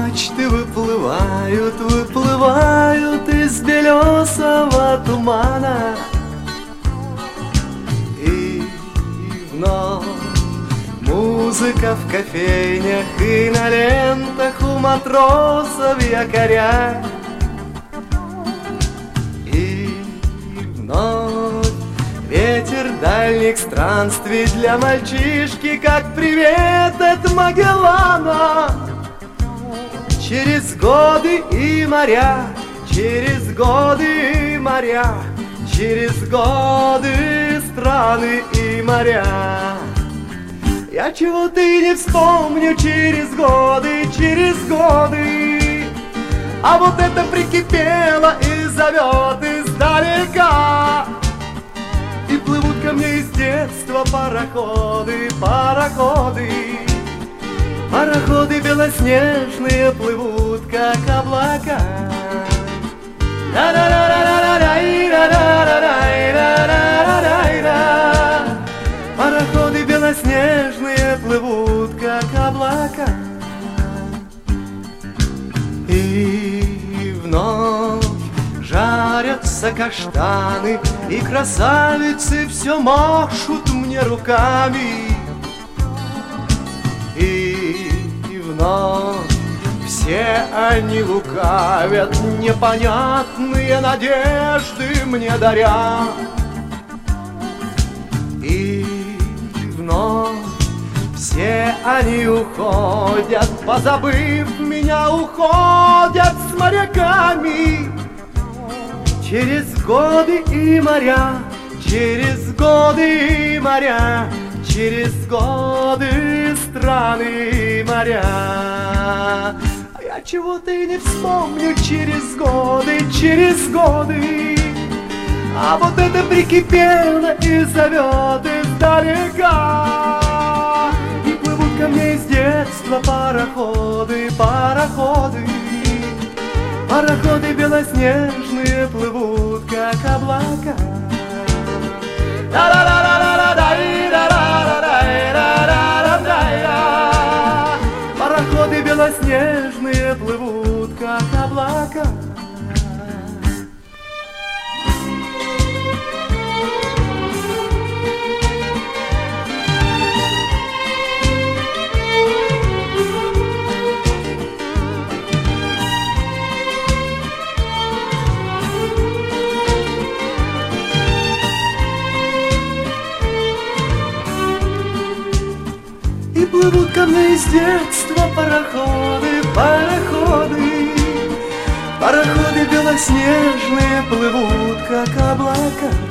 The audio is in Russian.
Мачты выплывают, выплывают из белесого тумана. И вновь музыка в кофейнях и на лентах у матросов якоря. И вновь ветер дальних странствий для мальчишки, как привет от Магеллана. Через годы и моря, через годы и моря, через годы, страны и моря. Я чего-то и не вспомню через годы, через годы. А вот это прикипело и зовет издалека. И плывут ко мне из детства пароходы, пароходы. Пароходы белоснежные плывут, как облака. Пароходы белоснежные плывут, как облака. И вновь жарятся каштаны, и красавицы все машут мне руками. И вновь все они лукавят, непонятные надежды мне даря. И вновь все они уходят, позабыв меня, уходят с моряками. Через годы и моря, через годы и моря, через годы, страны и моря. А я чего-то и не вспомню через годы, через годы. А вот это прикипело и зовет издалека. И плывут ко мне из детства пароходы, пароходы. Пароходы белоснежные плывут, как облака. Пароходы белоснежные плывут, как облака. И плывут ко мне из детства пароходы, пароходы. Пароходы белоснежные плывут, как облака.